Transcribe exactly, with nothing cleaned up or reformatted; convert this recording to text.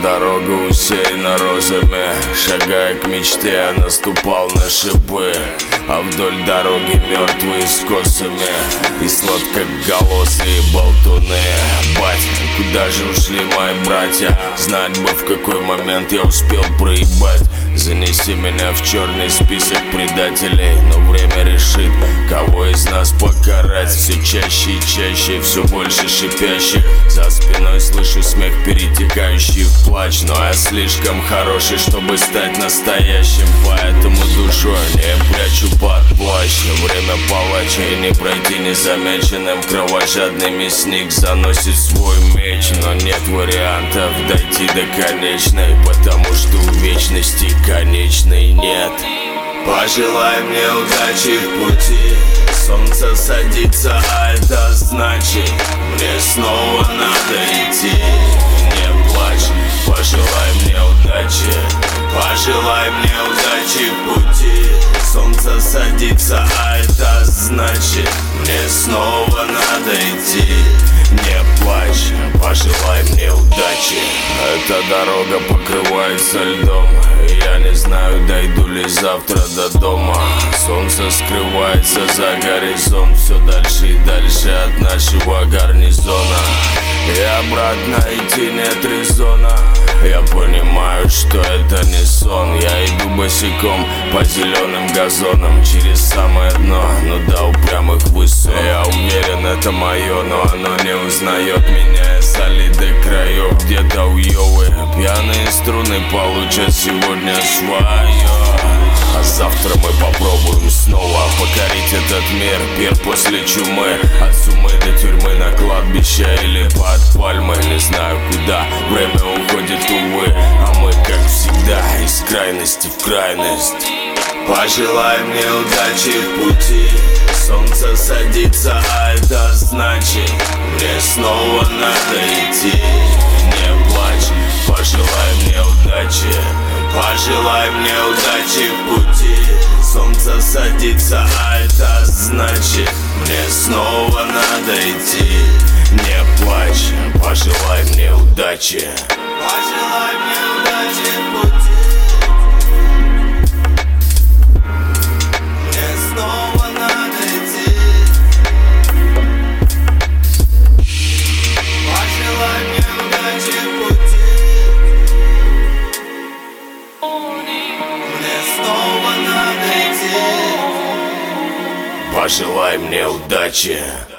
дорога усеяна розами. Шагая к мечте, я наступал на шипы, а вдоль дороги мертвые с косами и сладкоголосые болтуны. Бать, куда же ушли мои братья? Знать бы, в какой момент я успел проебать. Занеси меня в черный список предателей, но время решит, кого из нас покарать. Все чаще и чаще, все больше шипящих. За спиной слышу смех, перетекающий в плач. Но я слишком хороший, чтобы стать настоящим, поэтому душой не прячу под плащ. Но время палача, и не пройти незамеченным. Кровожадный мясник заносит свой меч, но нет вариантов дойти до конечной, потому что у вечности конечной нет. Пожелай мне удачи в пути. Солнце садится, а это значит мне снова надо идти. Не плачь, пожелай мне удачи. Пожелай мне удачи в пути. Солнце садится, а это значит мне снова надо идти. Не плачь, пожелай мне удачи. Эта дорога покрывается льдом, я не знаю, дойду ли завтра до дома. Солнце скрывается за горизонт, все дальше и дальше от нашего гарнизона. И обратно идти нет резона. Я понимаю, что это не сон. Я иду босиком по зеленым газонам через самое дно, но до упрямых высот. Я уверен, это мое, но оно не узнает меня. Я солид до краев, где-то уёвы. Пьяные струны получат сегодня свое, а завтра мы попробуем снова покорить этот мир. Пир после чумы, от сумы до тюрьмы, на кладбище или под пальмы. Не знаю куда, время уходит, увы, а мы, как всегда, из крайности в крайность. Пожелай мне удачи в пути. Солнце садится, а это значит мне снова надо идти. Не плачь, пожелай мне удачи. Пожелай мне удачи в пути. Солнце садится, а это значит мне снова надо идти. Не плачь, пожелай мне удачи. Пожелай мне удачи в пути. Мне снова надо идти. Пожелай мне удачи в пути. Мне снова надо идти. Пожелай мне удачи.